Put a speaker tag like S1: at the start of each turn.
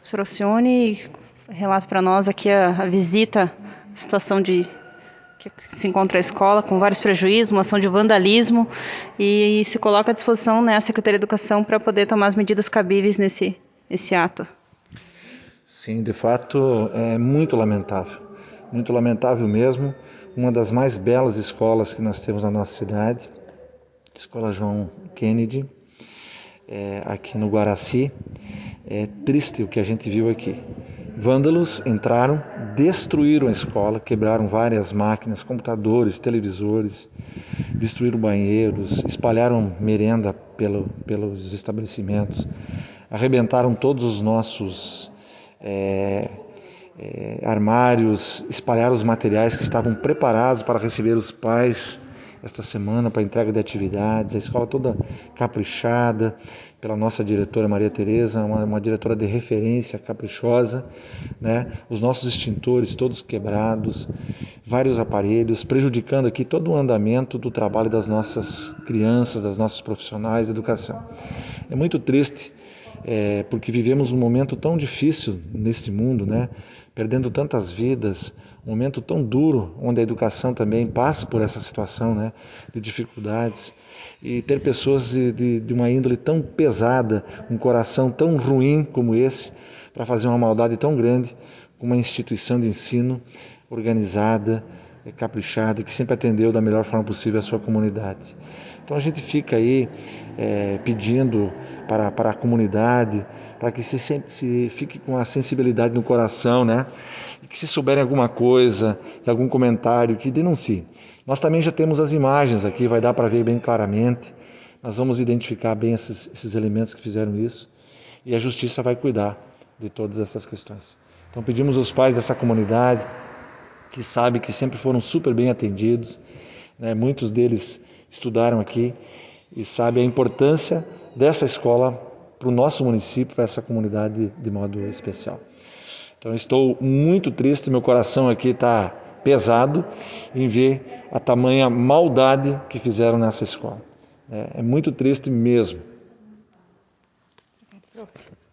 S1: Professor Alcione, relata para nós aqui a visita, a situação que se encontra a escola, com vários prejuízos, uma ação de vandalismo, e se coloca à disposição, né, a Secretaria de Educação para poder tomar as medidas cabíveis nesse ato.
S2: Sim, de fato é muito lamentável mesmo. Uma das mais belas escolas que nós temos na nossa cidade, Escola João Kennedy, aqui no Guaraci. É triste o que a gente viu aqui. Vândalos entraram, destruíram a escola, quebraram várias máquinas, computadores, televisores, destruíram banheiros, espalharam merenda pelos estabelecimentos, arrebentaram todos os nossos armários, espalharam os materiais que estavam preparados para receber os pais esta semana para entrega de atividades, a escola toda caprichada pela nossa diretora Maria Tereza, uma diretora de referência, caprichosa, né? Os nossos extintores todos quebrados, vários aparelhos, prejudicando aqui todo o andamento do trabalho das nossas crianças, das nossas profissionais de educação. É muito triste, porque vivemos um momento tão difícil nesse mundo, né? Perdendo tantas vidas, um momento tão duro, onde a educação também passa por essa situação, né? De dificuldades, e ter pessoas de uma índole tão pesada, um coração tão ruim como esse, para fazer uma maldade tão grande com uma instituição de ensino organizada, caprichada, que sempre atendeu da melhor forma possível a sua comunidade. Então a gente fica aí pedindo para a comunidade, para que se fique com a sensibilidade no coração, né? E que se souberem alguma coisa, algum comentário, que denuncie. Nós também já temos as imagens aqui, vai dar para ver bem claramente. Nós vamos identificar bem esses elementos que fizeram isso e a justiça vai cuidar de todas essas questões. Então pedimos aos pais dessa comunidade, que sabem que sempre foram super bem atendidos, né? Muitos deles estudaram aqui e sabem a importância dessa escola para o nosso município, para essa comunidade de modo especial. Então estou muito triste, meu coração aqui está pesado em ver a tamanha maldade que fizeram nessa escola. É muito triste mesmo.